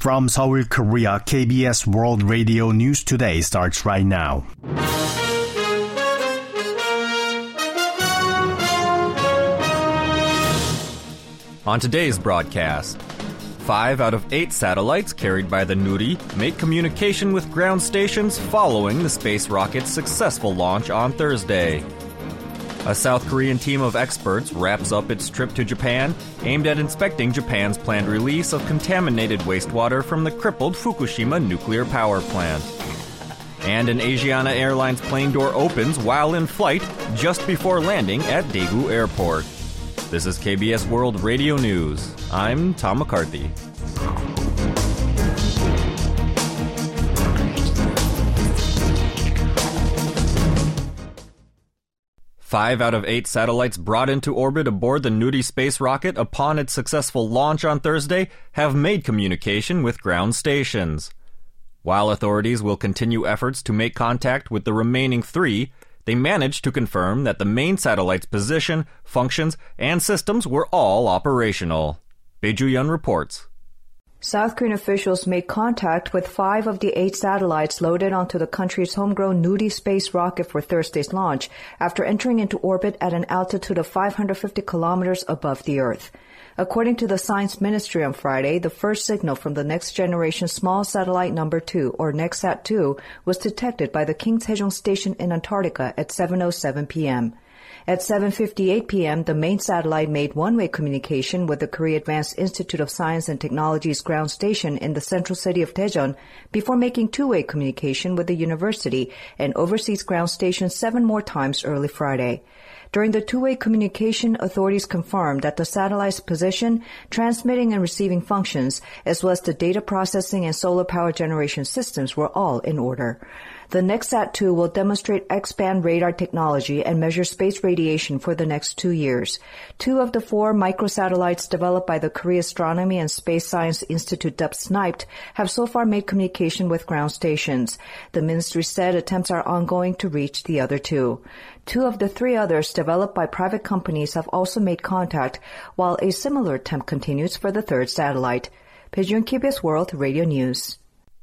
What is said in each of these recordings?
From Seoul, Korea, KBS World Radio News Today starts right now. On today's broadcast, 5 out of 8 satellites carried by the Nuri make communication with ground stations following the space rocket's successful launch on Thursday. A South Korean team of experts wraps up its trip to Japan aimed at inspecting Japan's planned release of contaminated wastewater from the crippled Fukushima nuclear power plant. And an Asiana Airlines plane door opens while in flight just before landing at Daegu Airport. This is KBS World Radio News. I'm Tom McCarthy. Five out of 8 satellites brought into orbit aboard the Nuri space rocket upon its successful launch on Thursday have made communication with ground stations. While authorities will continue efforts to make contact with the remaining 3, they managed to confirm that the main satellite's position, functions, and systems were all operational. Bae Ju-yeon reports. South Korean officials made contact with 5 of the 8 satellites loaded onto the country's homegrown Nuri space rocket for Thursday's launch after entering into orbit at an altitude of 550 kilometers above the Earth. According to the Science Ministry on Friday, the first signal from the Next Generation Small Satellite No. 2, or NextSat-2, was detected by the King Sejong Station in Antarctica at 7:07 p.m. At 7:58 p.m., the main satellite made one-way communication with the Korea Advanced Institute of Science and Technology's ground station in the central city of Daejeon before making two-way communication with the university and overseas ground station 7 more times early Friday. During the two-way communication, authorities confirmed that the satellite's position, transmitting and receiving functions, as well as the data processing and solar power generation systems were all in order. The NextSat-2 will demonstrate X-band radar technology and measure space radiation for the next 2 years. 2 of the 4 microsatellites developed by the Korea Astronomy and Space Science Institute, dubbed SNIPED, have so far made communication with ground stations. The ministry said attempts are ongoing to reach the other 2. 2 of the 3 others developed by private companies have also made contact, while a similar attempt continues for the 3rd satellite. Bae Ju-yeon, KBS World Radio News.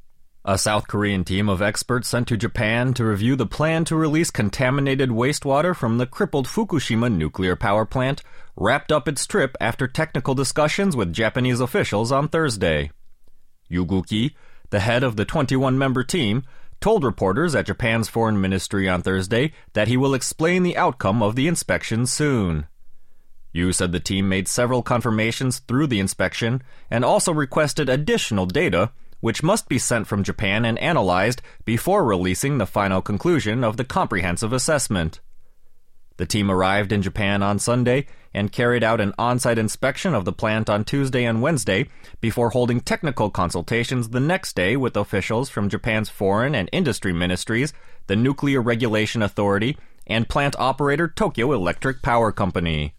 A South Korean team of experts sent to Japan to review the plan to release contaminated wastewater from the crippled Fukushima nuclear power plant wrapped up its trip after technical discussions with Japanese officials on Thursday. Yu Gu-ki, the head of the 21-member team, told reporters at Japan's foreign ministry on Thursday that he will explain the outcome of the inspection soon. Yu said the team made several confirmations through the inspection and also requested additional data, which must be sent from Japan and analyzed before releasing the final conclusion of the comprehensive assessment. The team arrived in Japan on Sunday and carried out an on-site inspection of the plant on Tuesday and Wednesday before holding technical consultations the next day with officials from Japan's foreign and industry ministries, the Nuclear Regulation Authority, and plant operator Tokyo Electric Power Company.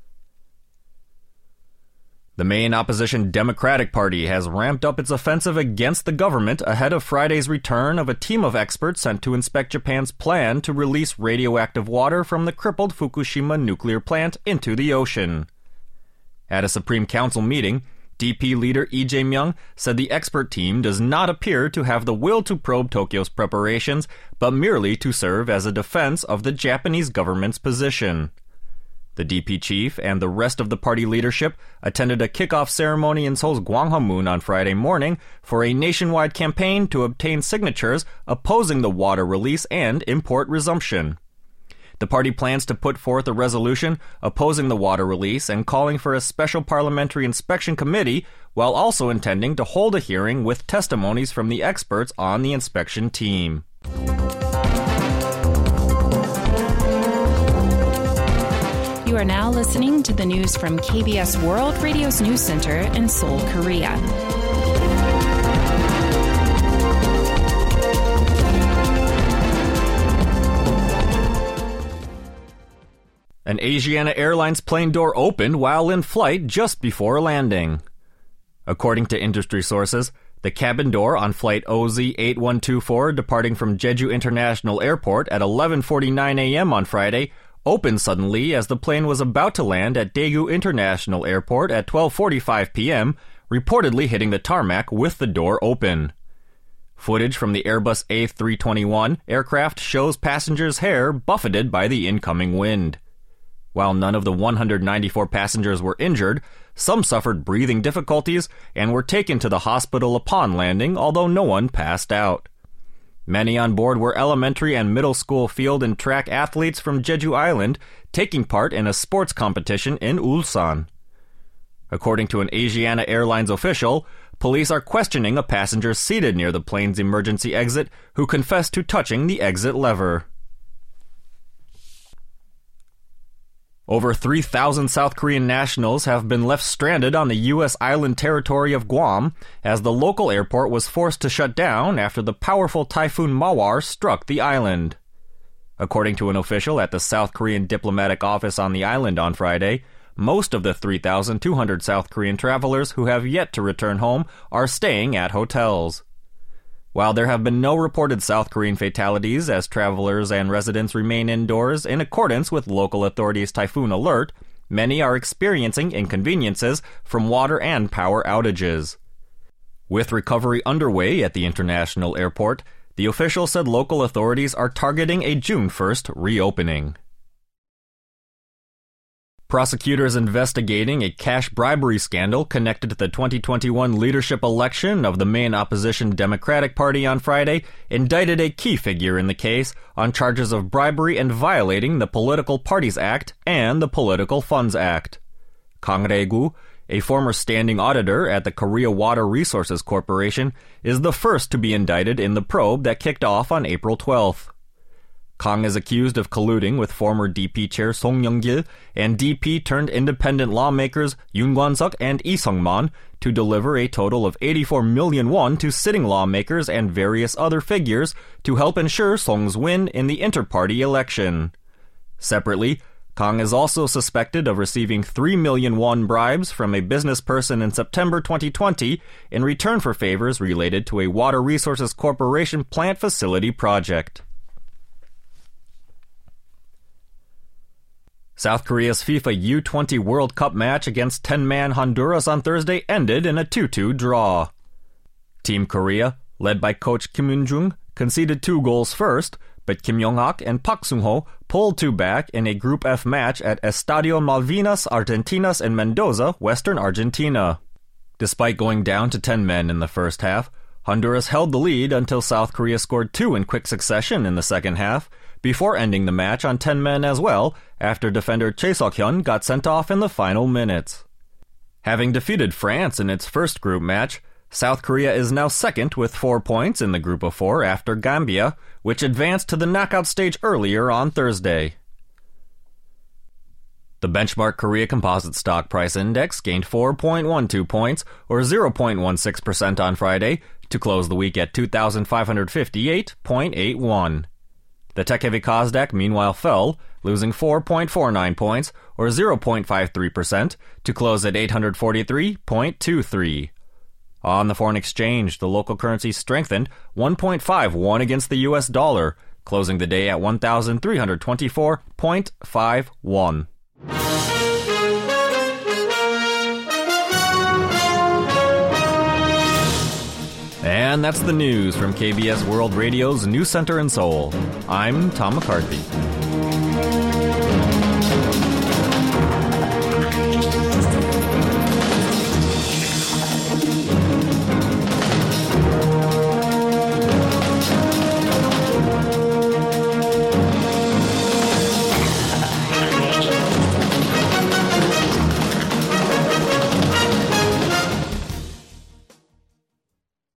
The main opposition Democratic Party has ramped up its offensive against the government ahead of Friday's return of a team of experts sent to inspect Japan's plan to release radioactive water from the crippled Fukushima nuclear plant into the ocean. At a Supreme Council meeting, DP leader Lee Jae-myung said the expert team does not appear to have the will to probe Tokyo's preparations, but merely to serve as a defense of the Japanese government's position. The DP chief and the rest of the party leadership attended a kickoff ceremony in Seoul's Gwanghwamun on Friday morning for a nationwide campaign to obtain signatures opposing the water release and import resumption. The party plans to put forth a resolution opposing the water release and calling for a special parliamentary inspection committee, while also intending to hold a hearing with testimonies from the experts on the inspection team. You are now listening to the news from KBS World Radio's News Center in Seoul, Korea. An Asiana Airlines plane door opened while in flight just before landing. According to industry sources, the cabin door on flight OZ8124 departing from Jeju International Airport at 11:49 a.m. on Friday opened suddenly as the plane was about to land at Daegu International Airport at 12:45 p.m., reportedly hitting the tarmac with the door open. Footage from the Airbus A321 aircraft shows passengers' hair buffeted by the incoming wind. While none of the 194 passengers were injured, some suffered breathing difficulties and were taken to the hospital upon landing, although no one passed out. Many on board were elementary and middle school field and track athletes from Jeju Island taking part in a sports competition in Ulsan. According to an Asiana Airlines official, police are questioning a passenger seated near the plane's emergency exit who confessed to touching the exit lever. Over 3,000 South Korean nationals have been left stranded on the U.S. island territory of Guam as the local airport was forced to shut down after the powerful typhoon Mawar struck the island. According to an official at the South Korean diplomatic office on the island on Friday, most of the 3,200 South Korean travelers who have yet to return home are staying at hotels. While there have been no reported South Korean fatalities as travelers and residents remain indoors in accordance with local authorities' typhoon alert, many are experiencing inconveniences from water and power outages. With recovery underway at the international airport, the official said local authorities are targeting a June 1st reopening. Prosecutors investigating a cash bribery scandal connected to the 2021 leadership election of the main opposition Democratic Party on Friday indicted a key figure in the case on charges of bribery and violating the Political Parties Act and the Political Funds Act. Kang Rae-gu, a former standing auditor at the Korea Water Resources Corporation, is the first to be indicted in the probe that kicked off on April 12th. Kang is accused of colluding with former DP chair Song Young-gil and DP-turned-independent lawmakers Yoon Kwon-suk and Lee Sung-man to deliver a total of 84 million won to sitting lawmakers and various other figures to help ensure Song's win in the inter-party election. Separately, Kang is also suspected of receiving 3 million won bribes from a business person in September 2020 in return for favors related to a Water Resources Corporation plant facility project. South Korea's FIFA U20 World Cup match against 10-man Honduras on Thursday ended in a 2-2 draw. Team Korea, led by coach Kim Eun-jung, conceded 2 goals first, but Kim Yong-hak and Park Sung-ho pulled 2 back in a Group F match at Estadio Malvinas Argentinas in Mendoza, western Argentina. Despite going down to 10 men in the first half, Honduras held the lead until South Korea scored 2 in quick succession in the second half, before ending the match on 10 men as well, after defender Choi Seok-hyun got sent off in the final minutes. Having defeated France in its first group match, South Korea is now second with 4 points in the group of 4 after Gambia, which advanced to the knockout stage earlier on Thursday. The benchmark Korea Composite Stock Price Index gained 4.12 points, or 0.16% on Friday, to close the week at 2,558.81. The tech-heavy Kosdaq meanwhile fell, losing 4.49 points, or 0.53%, to close at 843.23. On the foreign exchange, the local currency strengthened 1.5 won against the U.S. dollar, closing the day at 1,324.51. And that's the news from KBS World Radio's News Center in Seoul. I'm Tom McCarthy.